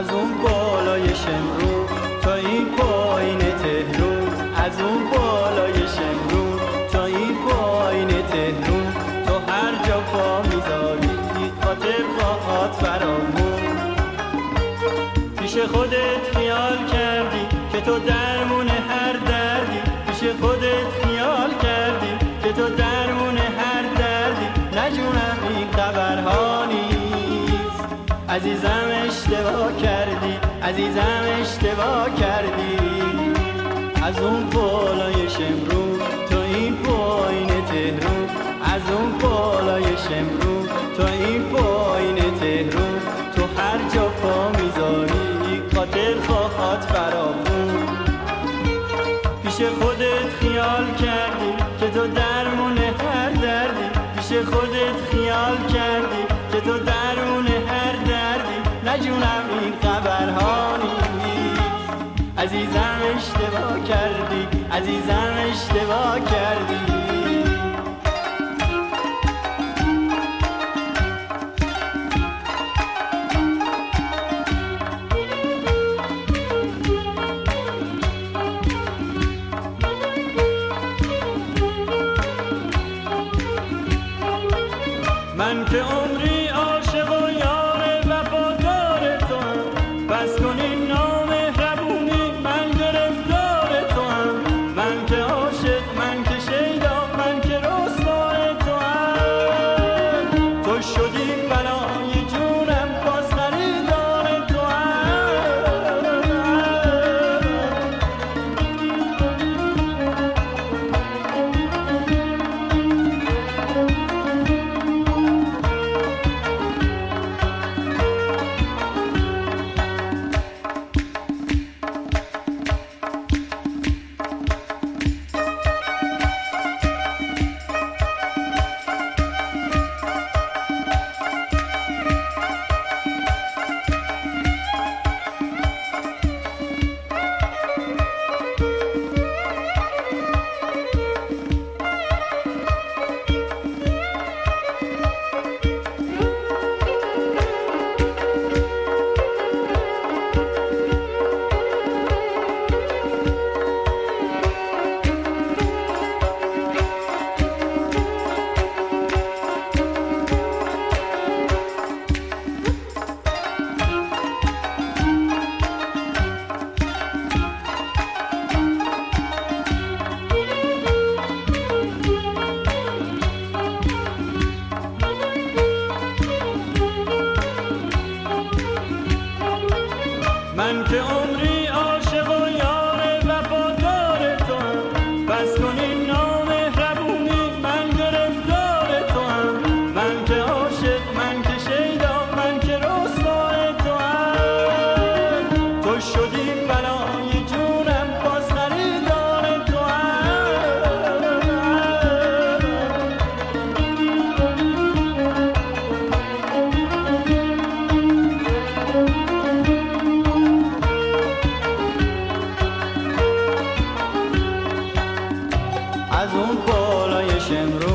از اون بالای شمرو تا این پایین تهرون، از اون بالای شمرون تا این پایین تهرون، تو هر جا پا میذاری خاطر باهات فرامون. پیش خودت خیال کردی که تو درمون هر دردی، پیش خودت خیال کردی که تو درمون هر دردی، نجونم این خبرها نیست. عزیزم اشتباه کردی، عزیزم اشتباه کردی. از اون بالای شمرون تا این پایین تهرون، از اون بالای شمرون تا این پایین تهرون، تو هر جا پا میذاری خاطر خواهات فراخون. پیش خودت خیال کردی که تو درمون هر دردی، پیش خودت خیال کردی که تو درمون هر دردی، نجونم این خبرها نیست. عزیزم اشتباه کردی، عزیزم اشتباه کردی. من که عمری عاشق و یار وفادار توام، بس کن این نامهربونی، من گرفتار توام. من که عاشق، من که شیدا، من که رسوای توام. تو شدی بلای جونم، باز خریدار توام. من که عمری عاشق و یار وفادار توام، بس کن این نامهربونی، من گرفتار توام. من که عاشق، من که شیدا، من که رسوای توام. تو شدی بلای جونم، باز خریدار توام. از اون بالای شمرون